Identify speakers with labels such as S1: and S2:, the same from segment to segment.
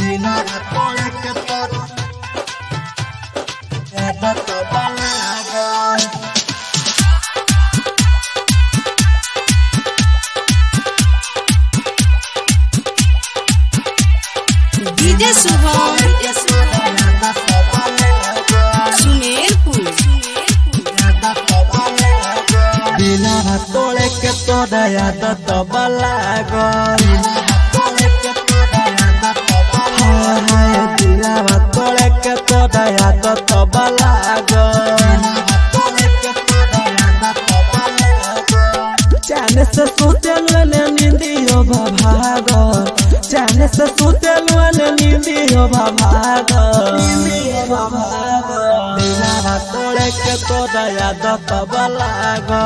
S1: Dina tole ke tor yadat to balaga
S2: DJ Subham Sumerpur
S1: Dina tole ke tor yadat to balaga tole ke toda yadat to balaga Chane se sutelu ne nindiyo bhaga Chane se sutelu ne nindiyo bhaga Dila tole ke toda yadat to balaga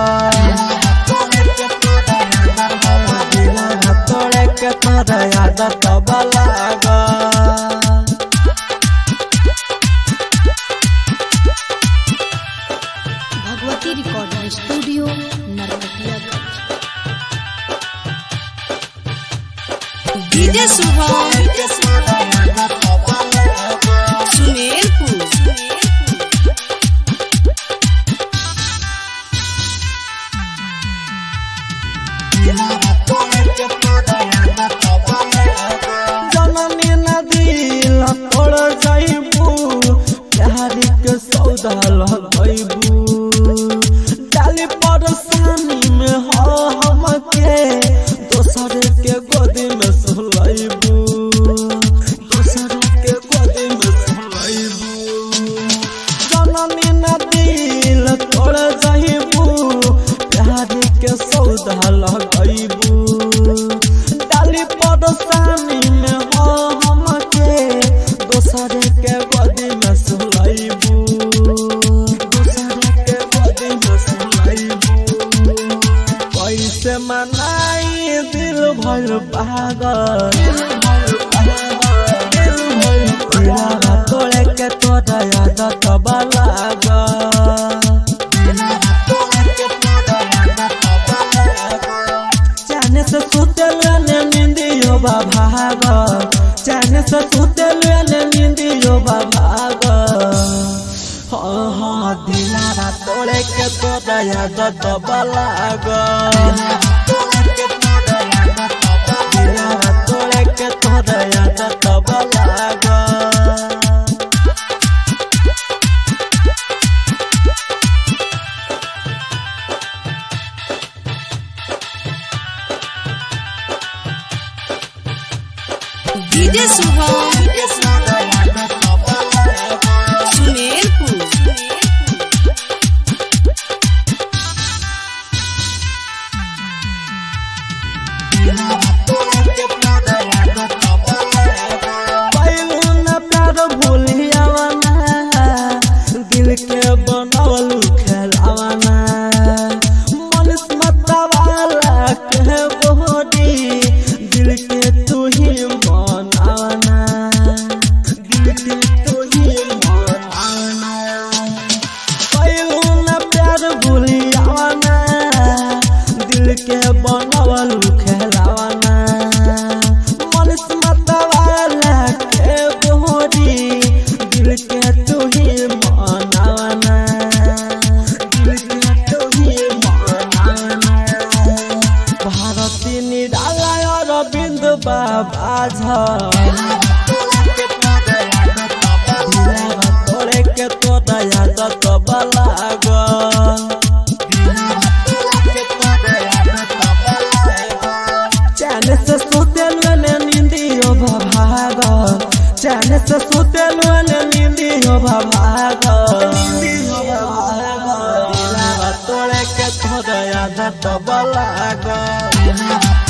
S1: Dila tole ke toda yadat to balaga
S2: Bhagwati Recording Studio, Narkatiyaganj. DJ Subham Sumerpur
S1: जननी नदील तोड़ जाइबू प्यारी के सौदा लगैबू डाली परेशानी में हो हमके दोसर के गोदी में सुलैबू दोसर के गोदी में सुलैबू जननी नदील तोड़ जाइबू प्यारी के सौदा लगैबू डाली परेशानी में हो हमके दोसर के गोदी में सुलैबू दोसर के गोदी में सुलैबू कैसे मनाई दिल भर पागल तोड़े के तोड़ा यादत तो बलागा से सुतेलु ने निंदियो भाग चाने से सुतेलु ने निंदियो भाग हाँ दिलारा तोड़े के तोड़ा यादत तो बलागा दिलारा तोड़े के तोड़ा यादत तो बलागा
S2: DJ Subham Sumerpur
S1: पहलू न प्यार भूलियावना दिल के बनावलू खेलावना मनुष मतवाला के बोडी दिल के तू ही मनावना दिल के तू ही मनावना पहलू न प्यार भूलियावना दिल के बनावलू खेलावना मनुष मतवाला के बोडी दिल के तू ही मनावना दिल के तू ही मनावना भारती निराला और बिंद बाबा तोड़े के तोड़ा यादत तो बलागा चाने से सुतेलु ने निंदियो भाग चाने से सुतेलु ने निंदियो भाग दिलावा तोड़े के तोड़ा यादत तो बलागा